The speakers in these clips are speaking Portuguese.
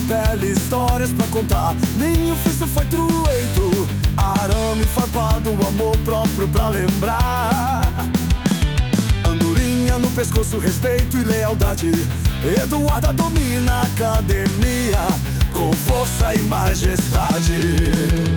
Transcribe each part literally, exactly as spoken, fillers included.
pele, histórias pra contar. Nem ofício foi trueito, arame farpado, amor próprio pra lembrar. Andorinha no pescoço, respeito e lealdade. Eduarda domina a academia com força e majestade.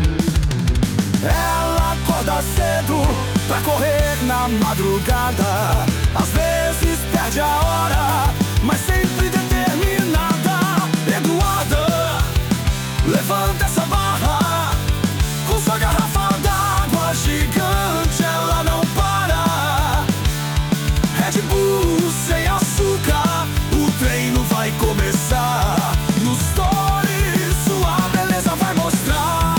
Ela acorda cedo pra correr na madrugada. Às vezes perde a hora, mas sempre determinada. Eduarda levanta essa barra com sua garrafa d'água gigante, ela não para. Red Bull sem açúcar, o treino vai começar. No story sua beleza vai mostrar.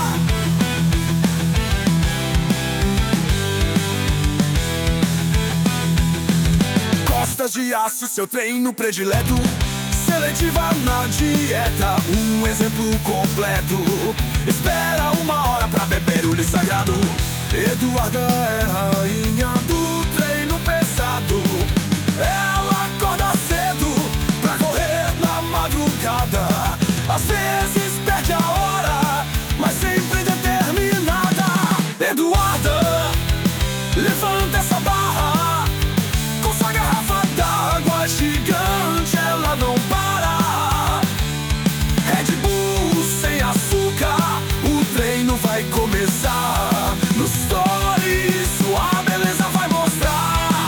Costas de aço, seu treino predileto. Seletiva na dieta, um exemplo completo. Espera uma hora pra beber o líquido sagrado. Eduarda é rainha do treino pesado. Ela acorda cedo pra correr na madrugada. Às vezes perde a hora, mas sempre determinada. Eduarda levanta essa barra com sua garrafa d'água gigante, ela não para. Red Bull sem açúcar, o treino vai começar. No story sua beleza vai mostrar.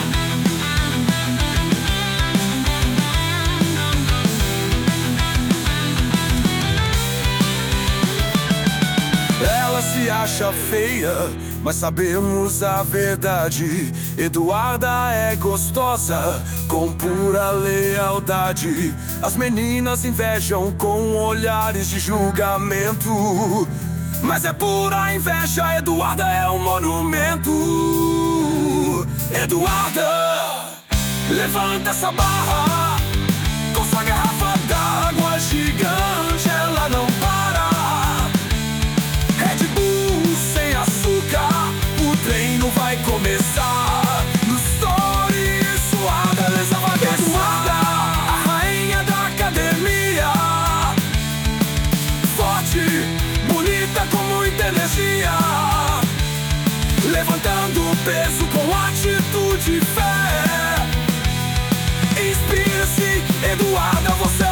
Ela se acha feia, mas sabemos a verdade. Eduarda é gostosa, com pura lealdade. As meninas invejam com olhares de julgamento, mas é pura inveja, Eduarda é um monumento. Eduarda levanta essa barra com sua garrafa d'água gigante, ela não para. Red Bull sem açúcar, o treino vai começar. No story sua beleza vai mostrar. Eduarda, a rainha da academia, forte, bonita com muita energia, levantando peso com atitude e fé. Inspire-se, Eduarda, você